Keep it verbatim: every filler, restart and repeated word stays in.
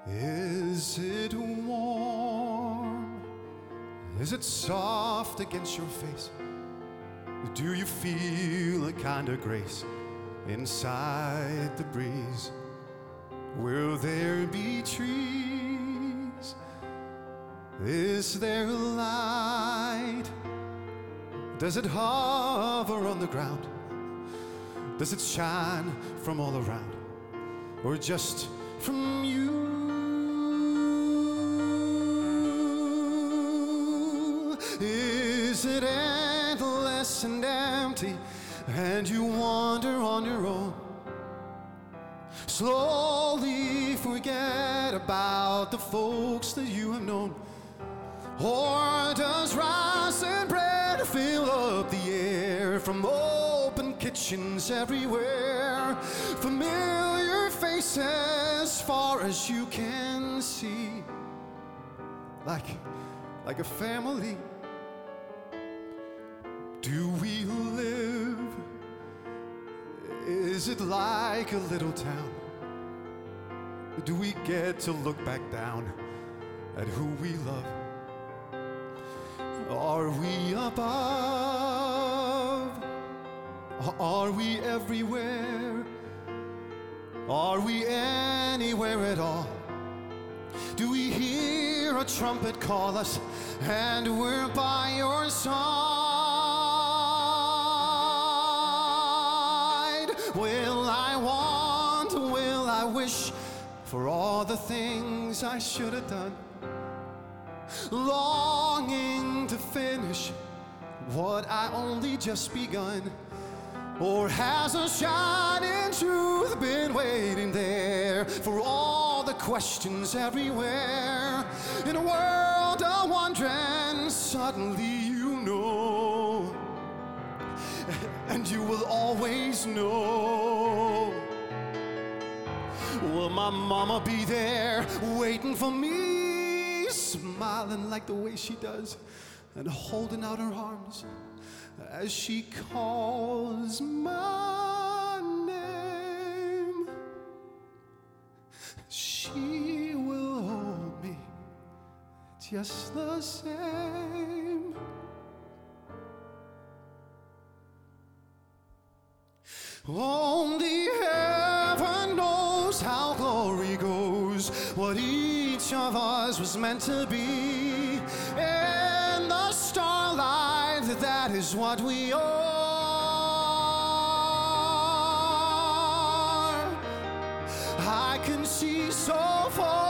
Is it warm? Is it soft against your face? Do you feel a kind of grace inside the breeze? Will there be trees? Is there light? Does it hover on the ground? Does it shine from all around, or just from you? Is it endless and empty, and you wander on your own? Slowly forget about the folks that you have known. Or does rice and bread fill up the air from open kitchens everywhere? Familiar faces far as you can see, like, like a family. Do we live? Is it like a little town? Do we get to look back down at who we love? Are we above? Are we everywhere? Are we anywhere at all? Do we hear a trumpet call us and we're by your side? Will I want, will I wish for all the things I should have done? Longing to finish what I only just begun? Or has a shining truth been waiting there for all the questions everywhere? In a world of wondering, suddenly you know, and you will always know. Will my mama be there waiting for me, smiling like the way she does and holding out her arms as she calls my name? She will hold me just the same. Only heaven knows how glory goes, what each of us was meant to be. In the starlight, that is what we are. I can see so far